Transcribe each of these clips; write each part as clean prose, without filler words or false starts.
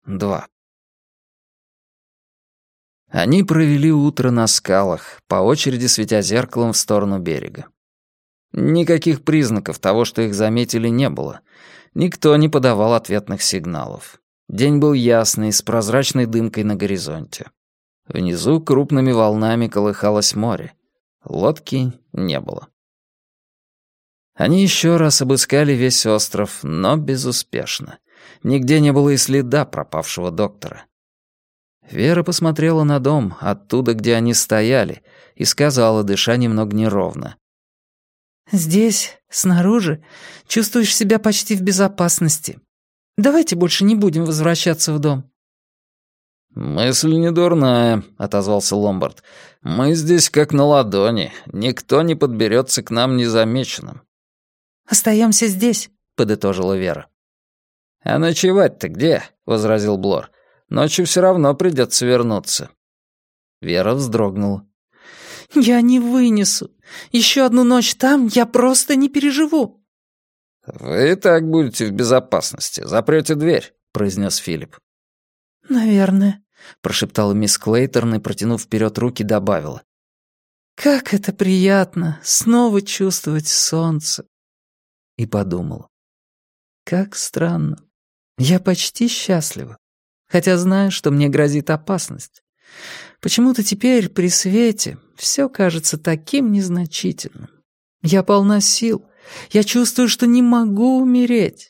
2. Они провели утро на скалах, по очереди светя зеркалом в сторону берега. Никаких признаков того, что их заметили, не было. Никто не подавал ответных сигналов. День был ясный, с прозрачной дымкой на горизонте. Внизу крупными волнами колыхалось море. Лодки не было. Они еще раз обыскали весь остров, но безуспешно. Нигде не было и следа пропавшего доктора. Вера посмотрела на дом, оттуда, где они стояли, и сказала, дыша немного неровно. «Здесь, снаружи, чувствуешь себя почти в безопасности. Давайте больше не будем возвращаться в дом». «Мысль не дурная», — отозвался Ломбард. «Мы здесь как на ладони. Никто не подберется к нам незамеченным». «Остаемся здесь», — подытожила Вера. «А ночевать-то где?» — возразил Блор. «Ночью все равно придется вернуться». Вера вздрогнула. «Я не вынесу. Еще одну ночь там я просто не переживу». «Вы и так будете в безопасности. Запрете дверь», — произнес Филипп. «Наверное», — прошептала мисс Клейторн и, протянув вперед руки, добавила. «Как это приятно снова чувствовать солнце». И подумала. «Как странно. Я почти счастлива, хотя знаю, что мне грозит опасность. Почему-то теперь при свете все кажется таким незначительным. Я полна сил. Я чувствую, что не могу умереть».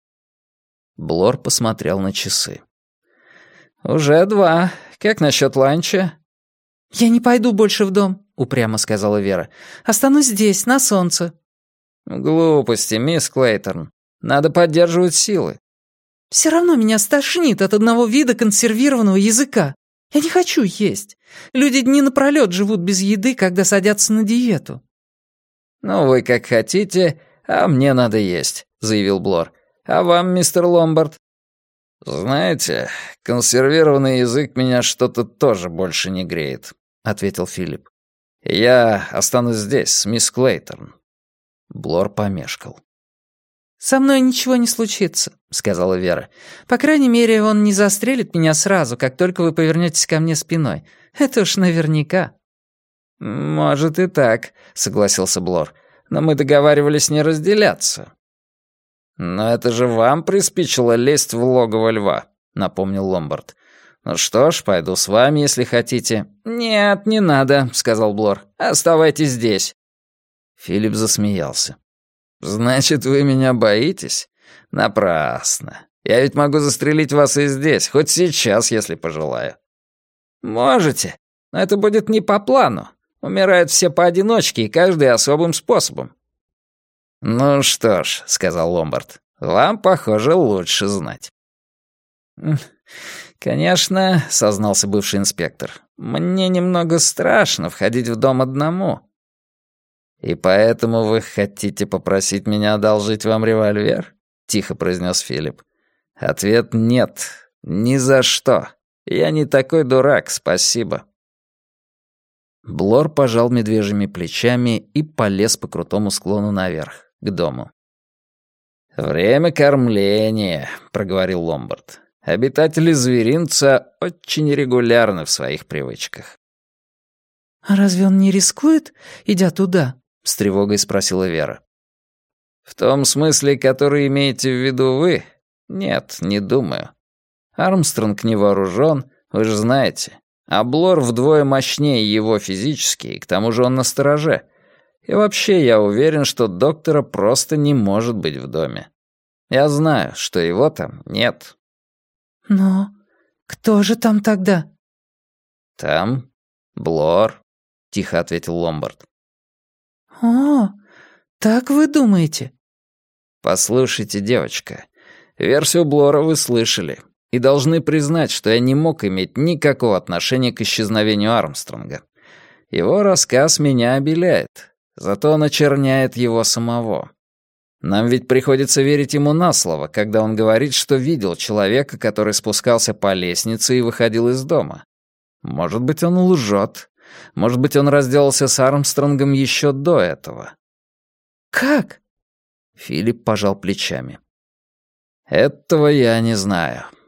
Блор посмотрел на часы. «Уже 2. Как насчет ланча?» «Я не пойду больше в дом», — упрямо сказала Вера. «Останусь здесь, на солнце». «Глупости, мисс Клейторн. Надо поддерживать силы». «Все равно меня стошнит от одного вида консервированного языка. Я не хочу есть. Люди дни напролёт живут без еды, когда садятся на диету». «Ну, вы как хотите, а мне надо есть», — заявил Блор. «А вам, мистер Ломбард?» «Знаете, консервированный язык меня что-то тоже больше не греет», — ответил Филипп. «Я останусь здесь, с мисс Клейторн». Блор помешкал. «Со мной ничего не случится», — сказала Вера. «По крайней мере, он не застрелит меня сразу, как только вы повернетесь ко мне спиной. Это уж наверняка». «Может и так», — согласился Блор. «Но мы договаривались не разделяться». «Но это же вам приспичило лезть в логово льва», — напомнил Ломбард. «Ну что ж, пойду с вами, если хотите». «Нет, не надо», — сказал Блор. «Оставайтесь здесь». Филипп засмеялся. «Значит, вы меня боитесь? Напрасно. Я ведь могу застрелить вас и здесь, хоть сейчас, если пожелаю». «Можете, но это будет не по плану. Умирают все поодиночке, и каждый особым способом». «Ну что ж», — сказал Ломбард, — «вам, похоже, лучше знать». «Конечно», — сознался бывший инспектор, — «мне немного страшно входить в дом одному». «И поэтому вы хотите попросить меня одолжить вам револьвер?» — тихо произнес Филипп. «Ответ — нет. Ни за что. Я не такой дурак, спасибо». Блор пожал медвежьими плечами и полез по крутому склону наверх, к дому. «Время кормления», — проговорил Ломбард. «Обитатели зверинца очень регулярны в своих привычках». «А разве он не рискует, идя туда?» — с тревогой спросила Вера. «В том смысле, который имеете в виду вы? Нет, не думаю. Армстронг не вооружен, вы же знаете. А Блор вдвое мощнее его физически, и к тому же он настороже. И вообще я уверен, что доктора просто не может быть в доме. Я знаю, что его там нет». «Но кто же там тогда?» «Там Блор», — тихо ответил Ломбард. «О, так вы думаете?» «Послушайте, девочка, версию Блора вы слышали, и должны признать, что я не мог иметь никакого отношения к исчезновению Армстронга. Его рассказ меня обеляет, зато он очерняет его самого. Нам ведь приходится верить ему на слово, когда он говорит, что видел человека, который спускался по лестнице и выходил из дома. Может быть, он лжет. Может быть, он разделался с Армстронгом еще до этого». «Как?» Филипп пожал плечами. «Этого я не знаю.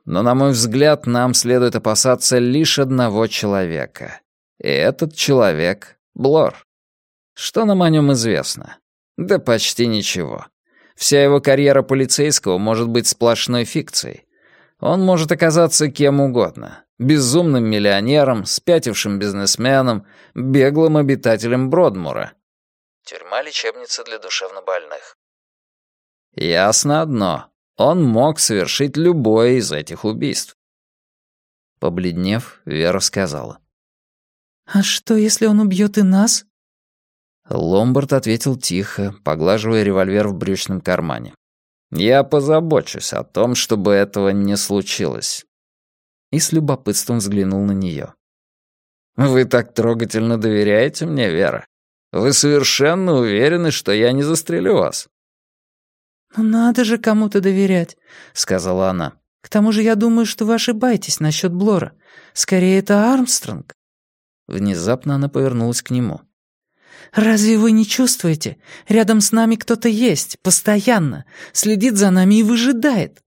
Но, на мой взгляд, нам следует опасаться лишь одного человека. И этот человек — Блор. Что нам о нем известно? Да почти ничего. Вся его карьера полицейского может быть сплошной фикцией. Он может оказаться кем угодно. Безумным миллионером, спятившим бизнесменом, беглым обитателем Бродмура. Тюрьма-лечебница для душевнобольных. Ясно одно. Он мог совершить любое из этих убийств. Побледнев, Вера сказала. «А что, если он убьет и нас?» Ломбард ответил тихо, поглаживая револьвер в брючном кармане. «Я позабочусь о том, чтобы этого не случилось». И с любопытством взглянул на нее. «Вы так трогательно доверяете мне, Вера? Вы совершенно уверены, что я не застрелю вас?» «Ну надо же кому-то доверять», — сказала она. «К тому же я думаю, что вы ошибаетесь насчет Блора. Скорее, это Армстронг». Внезапно она повернулась к нему. «Разве вы не чувствуете? Рядом с нами кто-то есть, постоянно, следит за нами и выжидает».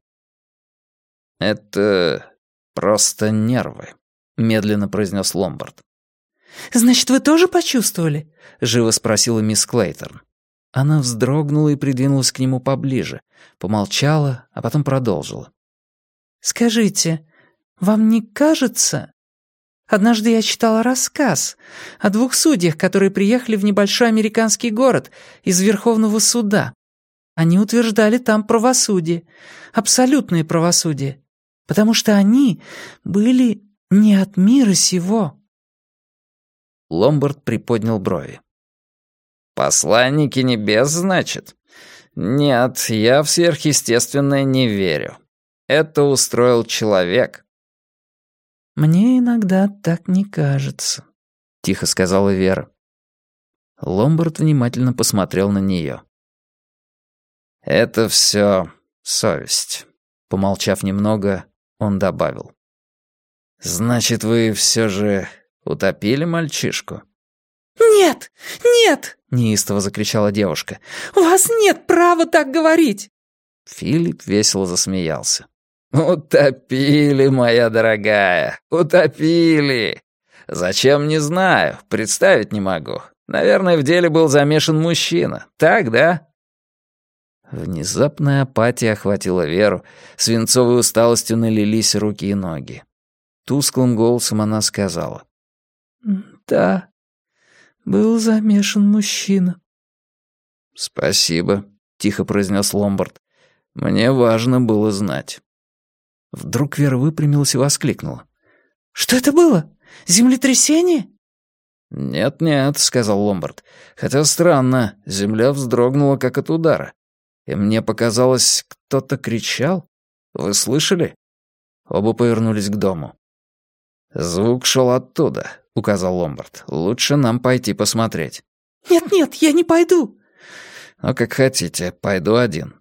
«Это просто нервы», — медленно произнес Ломбард. «Значит, вы тоже почувствовали?» — живо спросила мисс Клейторн. Она вздрогнула и придвинулась к нему поближе, помолчала, а потом продолжила. «Скажите, вам не кажется...» Однажды я читала рассказ о 2 судьях, которые приехали в небольшой американский город из Верховного суда. Они утверждали там правосудие, абсолютное правосудие, потому что они были не от мира сего». Ломбард приподнял брови. «Посланники небес, значит? Нет, я в сверхъестественное не верю. Это устроил человек». «Мне иногда так не кажется», — тихо сказала Вера. Ломбард внимательно посмотрел на нее. «Это все совесть», — помолчав немного, он добавил. «Значит, вы все же утопили мальчишку?» «Нет! Нет!» — неистово закричала девушка. «У вас нет права так говорить!» Филипп весело засмеялся. «Утопили, моя дорогая, утопили! Зачем, не знаю, представить не могу. Наверное, в деле был замешан мужчина, так, да?» Внезапная апатия охватила Веру, свинцовой усталостью налились руки и ноги. Тусклым голосом она сказала. «Да, был замешан мужчина». «Спасибо», — тихо произнес Ломбард. «Мне важно было знать». Вдруг Вера выпрямилась и воскликнула. «Что это было? Землетрясение?» «Нет-нет», — сказал Ломбард. «Хотя странно, земля вздрогнула, как от удара. И мне показалось, кто-то кричал. Вы слышали?» Оба повернулись к дому. «Звук шел оттуда», — указал Ломбард. «Лучше нам пойти посмотреть». «Нет-нет, я не пойду». «Ну, как хотите, пойду один».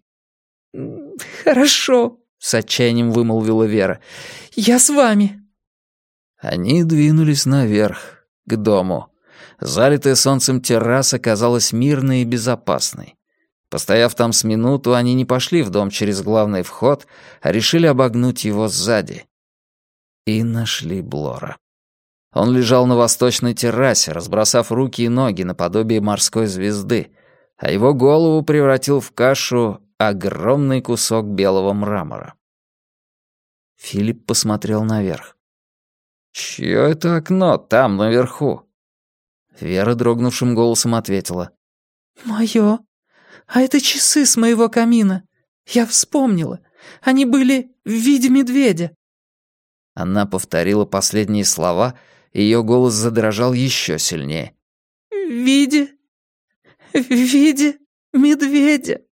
«Хорошо», — с отчаянием вымолвила Вера. «Я с вами». Они двинулись наверх, к дому. Залитая солнцем терраса казалась мирной и безопасной. Постояв там с минуту, они не пошли в дом через главный вход, а решили обогнуть его сзади. И нашли Блора. Он лежал на восточной террасе, разбросав руки и ноги наподобие морской звезды, а его голову превратил в кашу огромный кусок белого мрамора. Филипп посмотрел наверх. «Чье это окно там, наверху?» Вера дрогнувшим голосом ответила. «Моё. А это часы с моего камина. Я вспомнила. Они были в виде медведя». Она повторила последние слова, и её голос задрожал еще сильнее. В виде медведя».